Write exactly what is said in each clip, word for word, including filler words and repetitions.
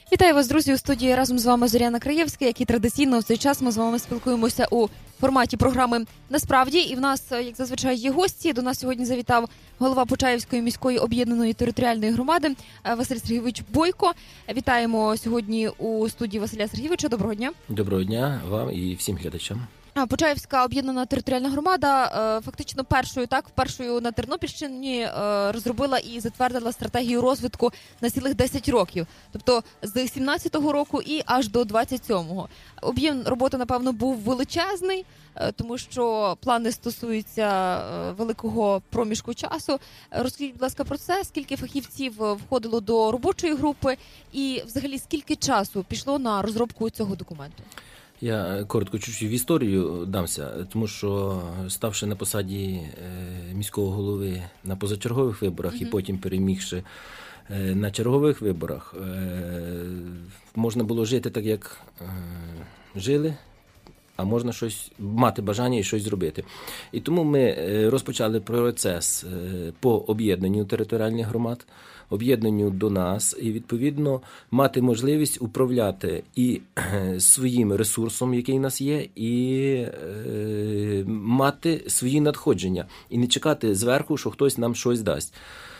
Вітаю вас, друзі, у студії. Разом з вами Зоряна Краєвська, як і традиційно в цей час ми з вами спілкуємося у форматі програми «Насправді». І в нас, як зазвичай, є гості. До нас сьогодні завітав голова Почаївської міської об'єднаної територіальної громади Василь Сергійович Бойко. Вітаємо сьогодні у студії Василя Сергійовича. Доброго дня. Доброго дня вам і всім глядачам. Почаївська об'єднана територіальна громада фактично першою, так, першою на Тернопільщині розробила і затвердила стратегію розвитку на цілих десять років. Тобто з сімнадцятого року і аж до двадцять сьомого. Об'єм роботи, напевно, був величезний, тому що плани стосуються великого проміжку часу. Розкажіть, будь ласка, про це, скільки фахівців входило до робочої групи і взагалі скільки часу пішло на розробку цього документу? Я коротко чуть-чуть в історію дамся, тому що, ставши на посаді міського голови на позачергових виборах mm-hmm. і потім перемігши на чергових виборах, можна було жити так, як жили, а можна щось мати бажання і щось зробити. І тому ми розпочали процес по об'єднанню територіальних громад, об'єднанню до нас і, відповідно, мати можливість управляти і своїм ресурсом, який у нас є, і е, мати свої надходження. І не чекати зверху, що хтось нам щось дасть.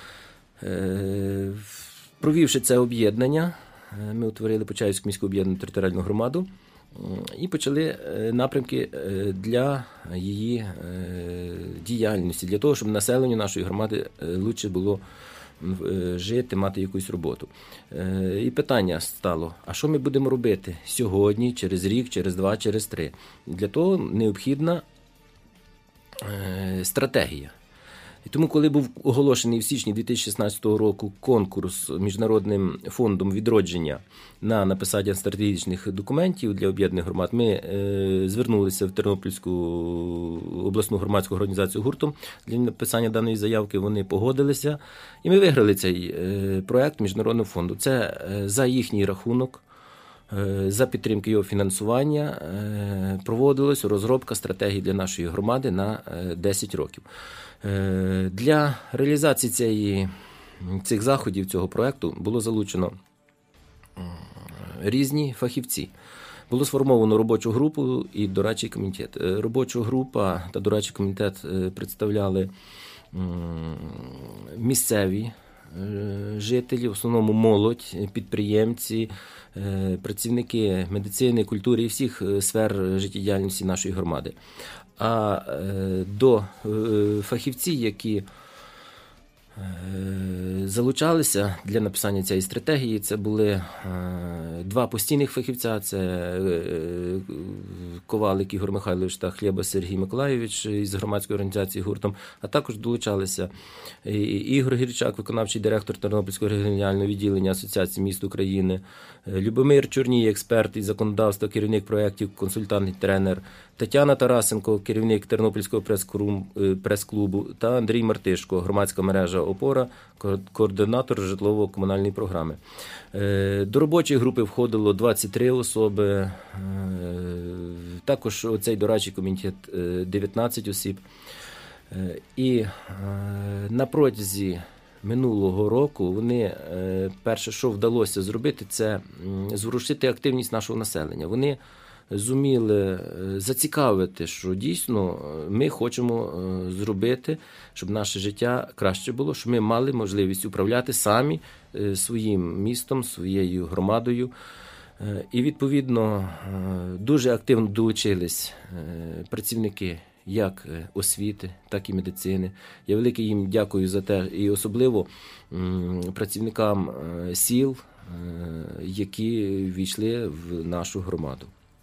Е, провівши це об'єднання, ми утворили Почаївську міську об'єднану територіальну громаду і почали напрямки для її діяльності, для того, щоб населенню нашої громади лучше було жити, мати якусь роботу. І питання стало, а що ми будемо робити сьогодні, через рік, через два, через три? Для того необхідна стратегія. І тому, коли був оголошений в січні дві тисячі шістнадцятого року конкурс Міжнародним фондом відродження на написання стратегічних документів для об'єднаних громад, ми е, звернулися в Тернопільську обласну громадську організацію гуртом для написання даної заявки. Вони погодилися, і ми виграли цей е, проект Міжнародного фонду. Це е, за їхній рахунок, е, за підтримки його фінансування е, проводилась розробка стратегії для нашої громади на е, десять років. Для реалізації цієї, цих заходів, цього проєкту було залучено різні фахівці. Було сформовано робочу групу і дорадчий комітет. Робоча група та дорадчий комітет представляли місцеві жителі, в основному молодь, підприємці, працівники медицини, культури і всіх сфер життєдіяльності нашої громади. А до фахівців, які залучалися для написання цієї стратегії, це були два постійних фахівця, це Ковалик Ігор Михайлович та Хлєба Сергій Миколайович із громадської організації гуртом, а також долучалися Ігор Гірчак, виконавчий директор Тернопільського регіонального відділення Асоціації міст України, Любомир Чорній, експерт із законодавства, керівник проєктів, консультант і тренер, Тетяна Тарасенко, керівник Тернопільського прес-клубу, та Андрій Мартишко, громадська мережа «Опора», координатор житлово-комунальної програми. До робочої групи входило двадцять три особи, також цей дорадчий комітет дев'ятнадцять осіб. І на протязі минулого року вони, перше, що вдалося зробити, це зворушити активність нашого населення. Вони зуміли зацікавити, що дійсно ми хочемо зробити, щоб наше життя краще було, щоб ми мали можливість управляти самі своїм містом, своєю громадою. І, відповідно, дуже активно долучились працівники як освіти, так і медицини. Я велике їм дякую за те, і особливо працівникам сіл, які ввійшли в нашу громаду.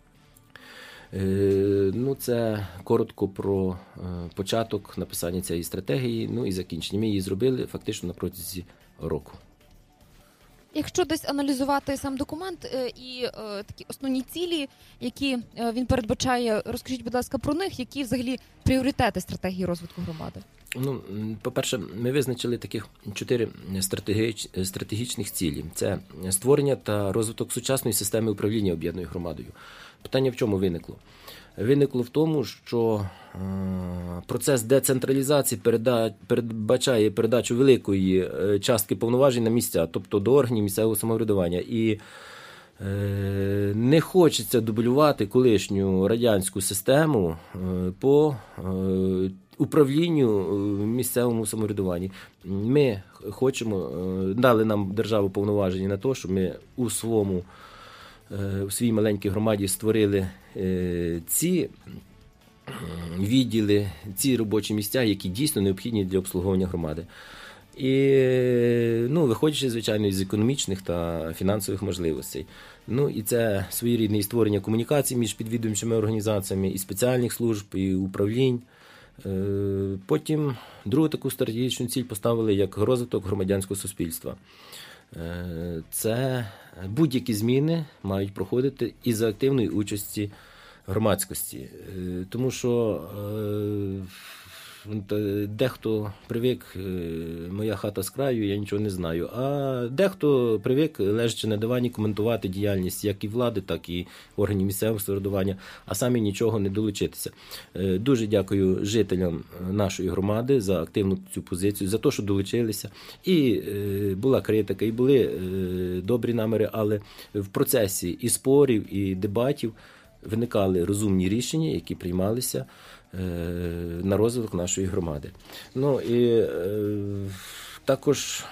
Ну, це коротко про початок написання цієї стратегії, ну і закінчення. Ми її зробили фактично на протязі року. Якщо десь аналізувати сам документ і е, такі основні цілі, які е, він передбачає, розкажіть, будь ласка, про них, які взагалі пріоритети стратегії розвитку громади? Ну, по-перше, ми визначили таких чотири стратегіч, стратегічних цілі. Це створення та розвиток сучасної системи управління об'єднаною громадою. Питання в чому виникло? Виникло в тому, що е, процес децентралізації переда, передбачає передачу великої частки повноважень на місця, тобто до органів місцевого самоврядування. І Не хочеться дублювати колишню радянську систему по управлінню місцевому самоврядуванні. Ми хочемо, дали нам державу повноваження на те, щоб ми у своєму, у своїй маленькій громаді створили ці відділи, ці робочі місця, які дійсно необхідні для обслуговування громади. І, ну, виходячи, звичайно, з економічних та фінансових можливостей. Ну, і це своєрідне створення комунікацій між підвідомчими організаціями і спеціальних служб, і управлінь. Потім другу таку стратегічну ціль поставили як розвиток громадянського суспільства. Це будь-які зміни мають проходити із за активної участі громадськості. Тому що дехто привик, моя хата з краю, я нічого не знаю, а дехто привик, лежачи на дивані, коментувати діяльність як і влади, так і органів місцевого самоврядування, а самі нічого не долучитися. Дуже дякую жителям нашої громади за активну цю позицію, за те, що долучилися. І була критика, і були добрі наміри, але в процесі і спорів, і дебатів виникали розумні рішення, які приймалися на розвиток нашої громади. Ну і е, також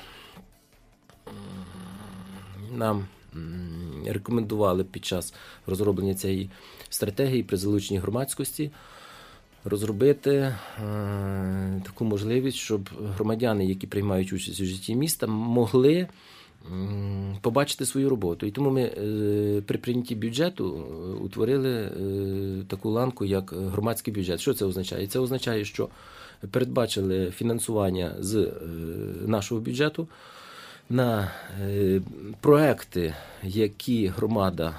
нам рекомендували під час розроблення цієї стратегії при залученні громадськості розробити е, таку можливість, щоб громадяни, які приймають участь у житті міста, могли побачити свою роботу. І тому ми при прийнятті бюджету утворили таку ланку, як громадський бюджет. Що це означає? Це означає, що передбачили фінансування з нашого бюджету на проекти, які громада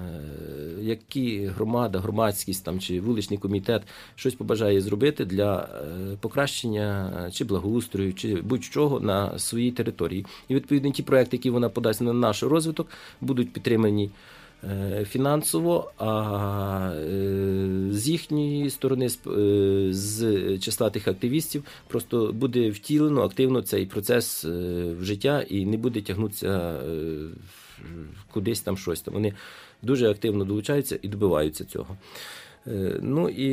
які громада, громадськість там, чи вуличний комітет щось побажає зробити для покращення чи благоустрою, чи будь-чого на своїй території. І, відповідно, ті проекти, які вона подасть на наш розвиток, будуть підтримані фінансово, а з їхньої сторони, з числа тих активістів, просто буде втілено активно цей процес в життя і не буде тягнутися кудись там щось там. Вони дуже активно долучаються і добиваються цього. Ну і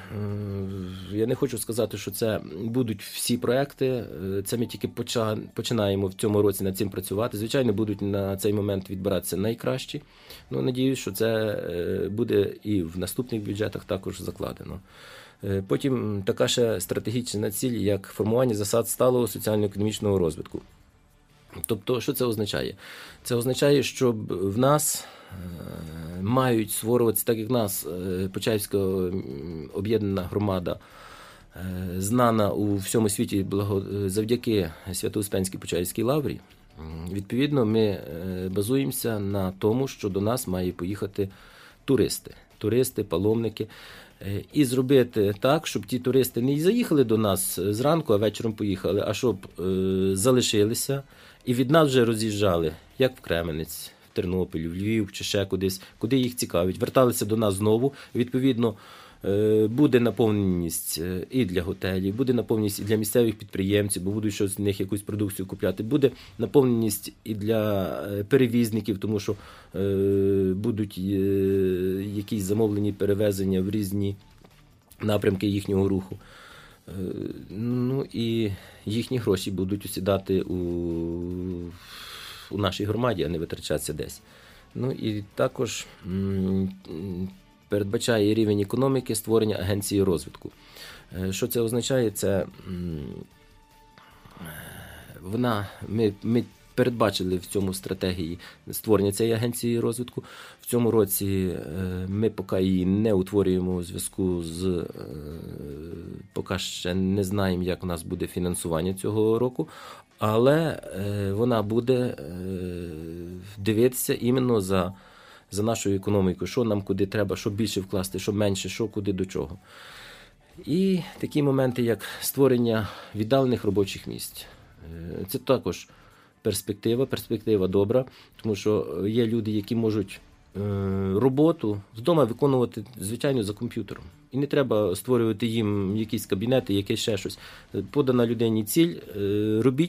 я не хочу сказати, що це будуть всі проекти, це ми тільки починаємо в цьому році над цим працювати. Звичайно, будуть на цей момент відбиратися найкращі. Ну, надіюсь, що це буде і в наступних бюджетах також закладено. Потім така ще стратегічна ціль, як формування засад сталого соціально-економічного розвитку. Тобто, що це означає? Це означає, що в нас мають створюватися, так як в нас Почаївська об'єднана громада знана у всьому світі завдяки Свято-Успенській Почаївській лаврі, відповідно, ми базуємося на тому, що до нас мають поїхати туристи, туристи, паломники, і зробити так, щоб ті туристи не заїхали до нас зранку, а вечором поїхали, а щоб залишилися і від нас вже роз'їжджали, як в Кременець, в Тернопіль, в Львів чи ще кудись, куди їх цікавить. Верталися до нас знову, відповідно, буде наповненість і для готелів, буде наповненість і для місцевих підприємців, бо будуть щось з них якусь продукцію купляти, буде наповненість і для перевізників, тому що будуть якісь замовлені перевезення в різні напрямки їхнього руху. Ну і їхні гроші будуть осідати у, у нашій громаді, а не витрачатися десь. Ну і також передбачає рівень економіки створення агенції розвитку. Що це означає? Це вона, ми, ми передбачили в цьому стратегії створення цієї агенції розвитку. В цьому році ми поки її не утворюємо у зв'язку з, поки ще не знаємо, як у нас буде фінансування цього року, але вона буде дивитися іменно за за нашою економікою, що нам куди треба, що більше вкласти, що менше, що куди до чого. І такі моменти, як створення віддалених робочих місць. Це також перспектива, перспектива добра, тому що є люди, які можуть роботу вдома виконувати, звичайно, за комп'ютером. І не треба створювати їм якісь кабінети, якесь ще щось. Подана людині ціль, робіть,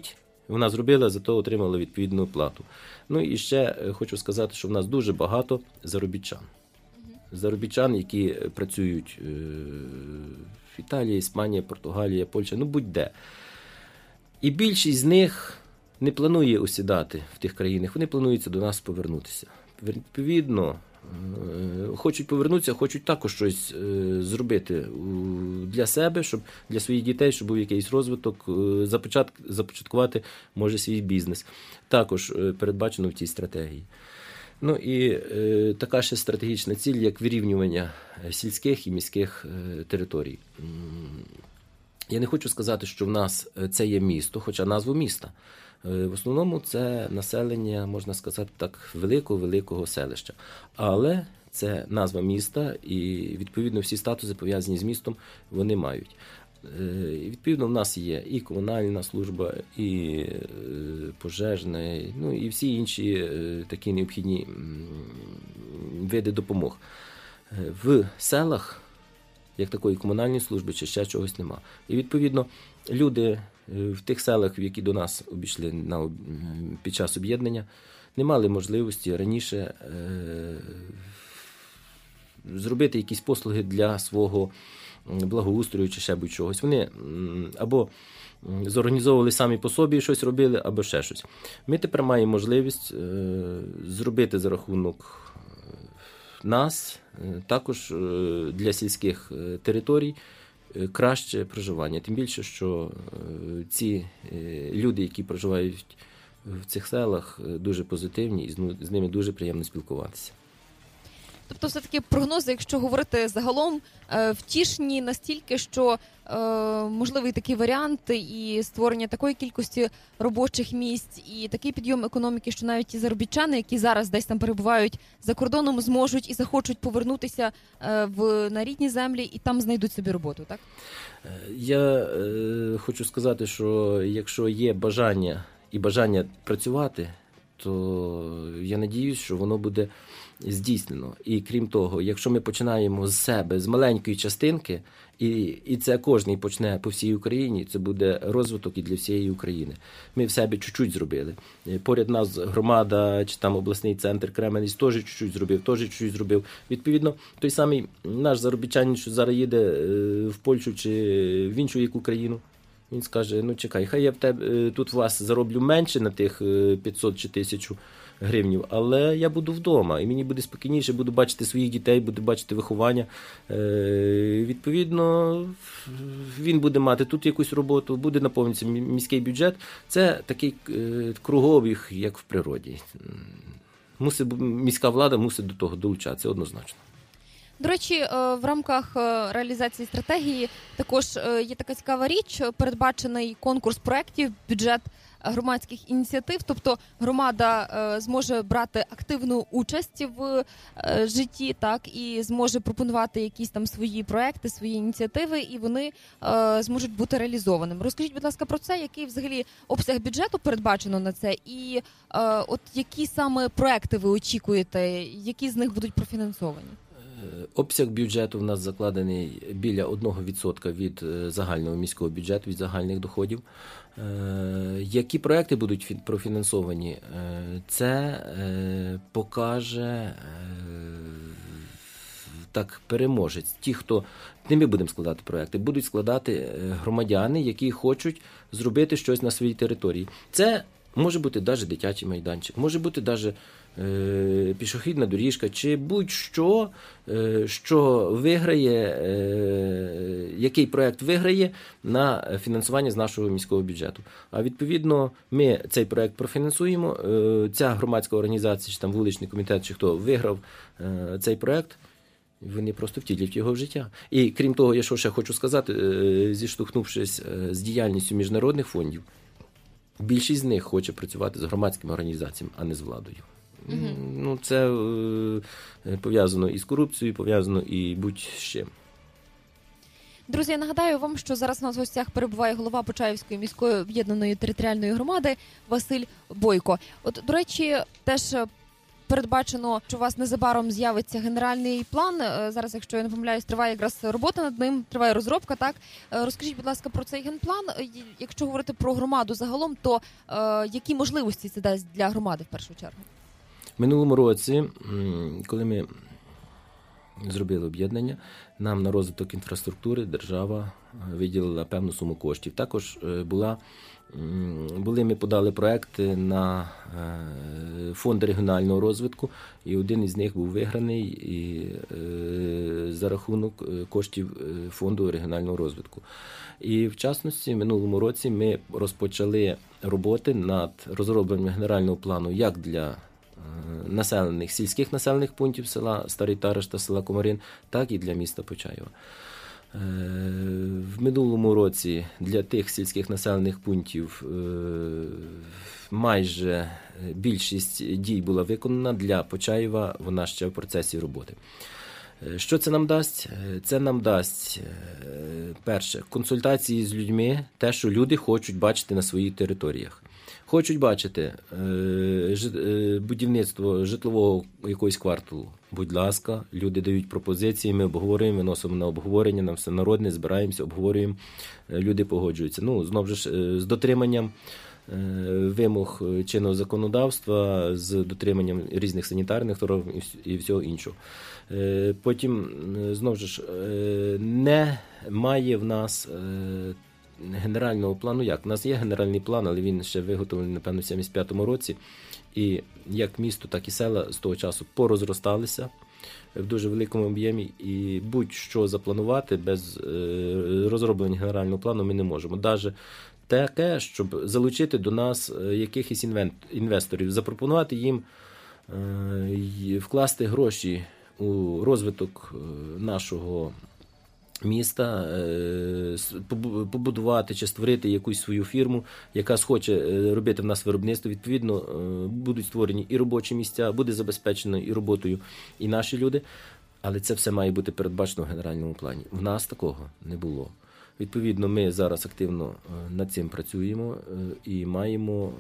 Вона зробила, зато отримала відповідну плату. Ну і ще хочу сказати, що в нас дуже багато заробітчан. Заробітчан, які працюють в Італії, Іспанія, Португалія, Польща, ну будь-де. І більшість з них не планує осідати в тих країнах, вони планують до нас повернутися. Відповідно, хочуть повернутися, хочуть також щось зробити для себе, щоб для своїх дітей, щоб був якийсь розвиток, започаткувати, може, свій бізнес. Також передбачено в цій стратегії. Ну і е, така ще стратегічна ціль, як вирівнювання сільських і міських е, територій. Я не хочу сказати, що в нас це є місто, хоча назву міста. Е, в основному це населення, можна сказати так, великого-великого селища. Але це назва міста і, відповідно, всі статуси, пов'язані з містом, вони мають. Відповідно, в нас є і комунальна служба, і пожежна, ну і всі інші такі необхідні види допомог. В селах, як такої комунальної служби, чи ще чогось нема. І, відповідно, люди в тих селах, в які до нас обійшли на, під час об'єднання, не мали можливості раніше е, зробити якісь послуги для свого благоустрою чи ще будь-чогось. Вони або зорганізовували самі по собі, щось робили, або ще щось. Ми тепер маємо можливість зробити за рахунок нас, також для сільських територій, краще проживання. Тим більше, що ці люди, які проживають в цих селах, дуже позитивні і з ними дуже приємно спілкуватися. Тобто все-таки прогнози, якщо говорити загалом, втішні настільки, що е, можливий такий варіант і створення такої кількості робочих місць, і такий підйом економіки, що навіть ті заробітчани, які зараз десь там перебувають за кордоном, зможуть і захочуть повернутися е, в, на рідні землі і там знайдуть собі роботу, так? Я е, хочу сказати, що якщо є бажання і бажання працювати, то я надіюсь, що воно буде здійснено. І крім того, якщо ми починаємо з себе, з маленької частинки, і, і це кожний почне по всій Україні, це буде розвиток і для всієї України. Ми в себе чуть-чуть зробили. Поряд нас громада, чи там обласний центр Кременець теж чуть-чуть зробив, теж чуть-чуть зробив. Відповідно, той самий наш заробітчанин, що зараз їде в Польщу чи в іншу яку країну, він скаже, ну чекай, хай я в тебе, тут вас зароблю менше на тих п'ятсот чи тисячу гривнів, але я буду вдома, і мені буде спокійніше, буду бачити своїх дітей, буду бачити виховання. Е, відповідно, він буде мати тут якусь роботу, буде наповнитися міський бюджет. Це такий е, кругообіг, як в природі. Мусить, міська влада мусить до того долучатися, однозначно. До речі, в рамках реалізації стратегії також є така цікава річ, передбачений конкурс проєктів, бюджет громадських ініціатив, тобто громада зможе брати активну участь в житті, так, і зможе пропонувати якісь там свої проекти, свої ініціативи, і вони зможуть бути реалізованими. Розкажіть, будь ласка, про це, який взагалі обсяг бюджету передбачено на це, і от які саме проекти ви очікуєте, які з них будуть профінансовані? Обсяг бюджету в нас закладений біля одного відсотка від загального міського бюджету, від загальних доходів. Які проекти будуть профінансовані, це покаже так переможець. Ті, хто не ми будемо складати проекти, будуть складати громадяни, які хочуть зробити щось на своїй території. Це може бути навіть дитячий майданчик, може бути навіть е, пішохідна доріжка, чи будь-що, е, що виграє, е, який проєкт виграє на фінансування з нашого міського бюджету. А відповідно, ми цей проєкт профінансуємо, е, ця громадська організація, чи там вуличний комітет, чи хто виграв е, цей проєкт, вони просто втілять його в життя. І крім того, я що ще хочу сказати, е, зіштовхнувшись з діяльністю міжнародних фондів, більшість з них хоче працювати з громадськими організаціями, а не з владою. Mm-hmm. Ну, це е, пов'язано і з корупцією, пов'язано і будь-чим. Друзі, я нагадаю вам, що зараз у нас в гостях перебуває голова Почаївської міської об'єднаної територіальної громади Василь Бойко. От, до речі, теж передбачено, що у вас незабаром з'явиться генеральний план. Зараз, якщо я не помиляюсь, триває якраз робота над ним, триває розробка, так? Розкажіть, будь ласка, про цей генплан. Якщо говорити про громаду загалом, то е, які можливості це дасть для громади в першу чергу? В минулому році, коли ми зробили об'єднання, нам на розвиток інфраструктури держава виділила певну суму коштів. Також була, були ми подали проекти на фонд регіонального розвитку, і один із них був виграний і за рахунок коштів фонду регіонального розвитку. І в частності, в минулому році ми розпочали роботи над розробленням генерального плану як для населених, сільських населених пунктів села Старий Тараш та села Комарин, так і для міста Почаєва. В минулому році для тих сільських населених пунктів майже більшість дій була виконана, для Почаєва вона ще в процесі роботи. Що це нам дасть? Це нам дасть, перше, консультації з людьми, те, що люди хочуть бачити на своїх територіях. Хочуть бачити будівництво житлового якогось кварталу. Будь ласка, люди дають пропозиції, ми обговорюємо, виносимо на обговорення, на всенародне, збираємося, обговорюємо, люди погоджуються. Ну, знову ж, з дотриманням вимог чинного законодавства, з дотриманням різних санітарних норм і всього іншого. Потім, знову ж, немає в нас генерального плану. Як? У нас є генеральний план, але він ще виготовлений, напевно, в сімдесят п'ятому році. І як місто, так і села з того часу порозросталися в дуже великому об'ємі. І будь-що запланувати без розроблення генерального плану ми не можемо. Навіть таке, щоб залучити до нас якихось інвесторів, запропонувати їм вкласти гроші у розвиток нашого міста, побудувати чи створити якусь свою фірму, яка схоче робити в нас виробництво. Відповідно, будуть створені і робочі місця, буде забезпечено і роботою і наші люди, але це все має бути передбачено в генеральному плані. В нас такого не було. Відповідно, ми зараз активно над цим працюємо і маємо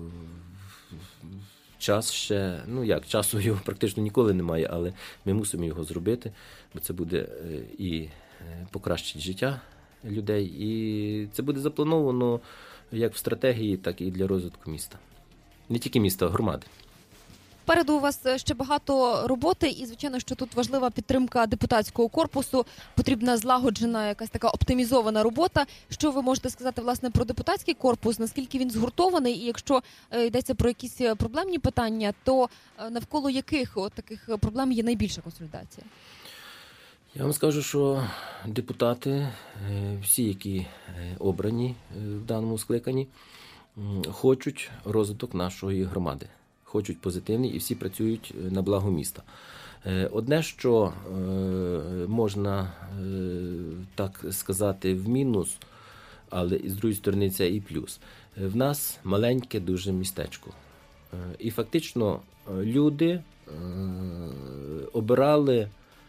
час ще, ну як, часу його практично ніколи немає, але ми мусимо його зробити, бо це буде і покращить життя людей, і це буде заплановано як в стратегії, так і для розвитку міста. Не тільки міста, а громади. Попереду у вас ще багато роботи, і, звичайно, що тут важлива підтримка депутатського корпусу, потрібна злагоджена, якась така оптимізована робота. Що ви можете сказати, власне, про депутатський корпус, наскільки він згуртований, і якщо йдеться про якісь проблемні питання, то навколо яких от таких проблем є найбільша консолідація? Я вам скажу, що депутати, всі, які обрані в даному скликанні, хочуть розвиток нашої громади. Хочуть позитивний і всі працюють на благо міста. Одне, що можна так сказати в мінус, але з другої сторони це і плюс. В нас маленьке дуже містечко. І фактично люди обирали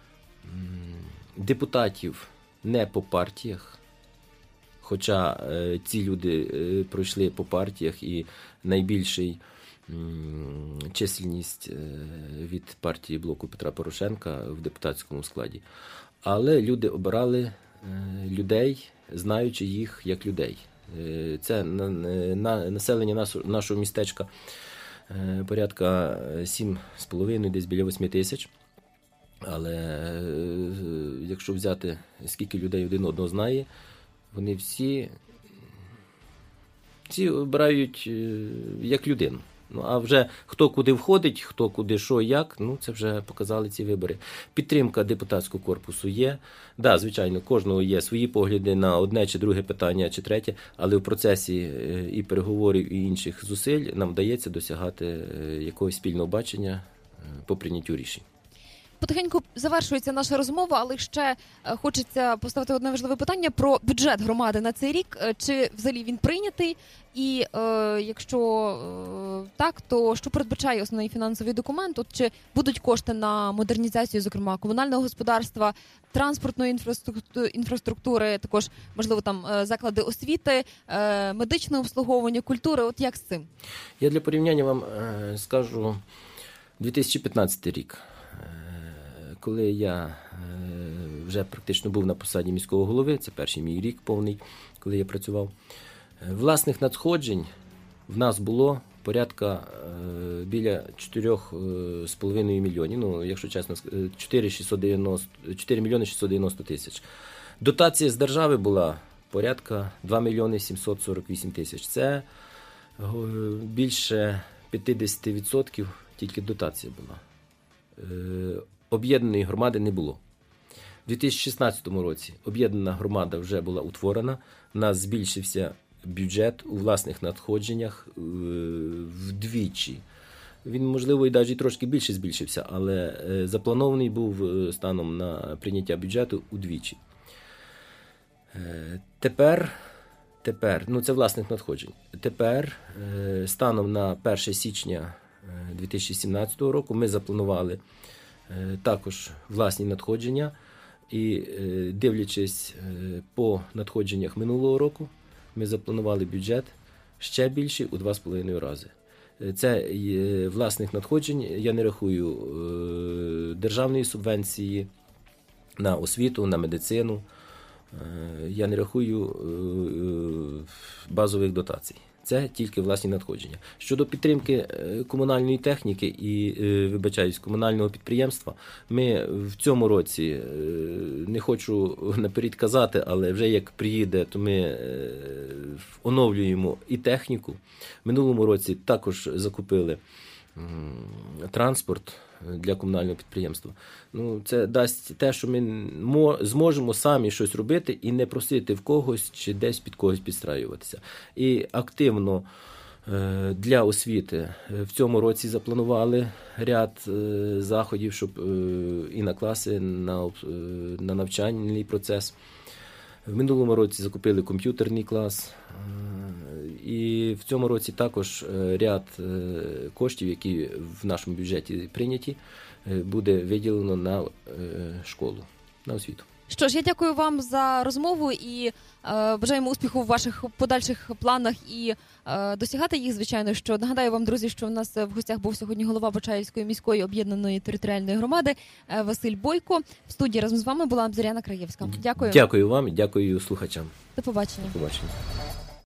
депутатів не по партіях, хоча ці люди пройшли по партіях і найбільший чисельність від партії блоку Петра Порошенка в депутатському складі. Але люди обирали людей, знаючи їх як людей. Це населення нашого містечка порядка сім з половиною, десь біля восьми тисяч. Але якщо взяти, скільки людей один одного знає, вони всі, всі обирають як людину. Ну, а вже хто куди входить, хто куди, що, як, ну, це вже показали ці вибори. Підтримка депутатського корпусу є. Да, звичайно, кожного є свої погляди на одне чи друге питання, чи третє, але в процесі і переговорів, і інших зусиль нам вдається досягати якогось спільного бачення по прийняттю рішень. Потихеньку завершується наша розмова, але ще хочеться поставити одне важливе питання про бюджет громади на цей рік. Чи взагалі він прийнятий? І е, якщо е, так, то що передбачає основний фінансовий документ? От чи будуть кошти на модернізацію, зокрема, комунального господарства, транспортної інфраструктури, інфраструктури, також, можливо, там заклади освіти, е, медичного обслуговування, культури? От як з цим? Я для порівняння вам е, скажу дві тисячі п'ятнадцятий рік, коли я вже практично був на посаді міського голови, це перший мій рік повний, коли я працював, власних надходжень в нас було порядка біля чотирьох з половиною мільйонів, ну, якщо чесно, чотири мільйони шістсот дев'яносто тисяч. Дотація з держави була порядка два мільйони сімсот сорок вісім тисяч. Це більше п'ятдесят відсотків тільки дотація була. Об'єднаної громади не було. У дві тисячі шістнадцятому році об'єднана громада вже була утворена, у нас збільшився бюджет у власних надходженнях вдвічі. Він, можливо, і навіть трошки більше збільшився, але запланований був станом на прийняття бюджету удвічі. Тепер, тепер, ну це власних надходжень, тепер станом на перше січня дві тисячі сімнадцятого року ми запланували також власні надходження і, дивлячись по надходженнях минулого року, ми запланували бюджет ще більший у два з половиною рази. Це власних надходжень, я не рахую державної субвенції на освіту, на медицину, я не рахую базових дотацій. Це тільки власні надходження. Щодо підтримки комунальної техніки і, вибачаюсь, комунального підприємства, ми в цьому році, не хочу наперед казати, але вже як приїде, то ми оновлюємо і техніку. В минулому році також закупили транспорт для комунального підприємства. Ну, це дасть те, що ми зможемо самі щось робити і не просити в когось чи десь під когось підстраюватися. І активно для освіти в цьому році запланували ряд заходів, щоб і на класи, на, на навчальний процес. В минулому році закупили комп'ютерний клас. І в цьому році також ряд коштів, які в нашому бюджеті прийняті, буде виділено на школу, на освіту. Що ж, я дякую вам за розмову і е, бажаємо успіху в ваших подальших планах і е, досягати їх, звичайно. Що нагадаю вам, друзі, що у нас в гостях був сьогодні голова Почаївської міської об'єднаної територіальної громади е, Василь Бойко. В студії разом з вами була Зоряна Краєвська. Дякую. Дякую вам і дякую слухачам. До побачення. До побачення.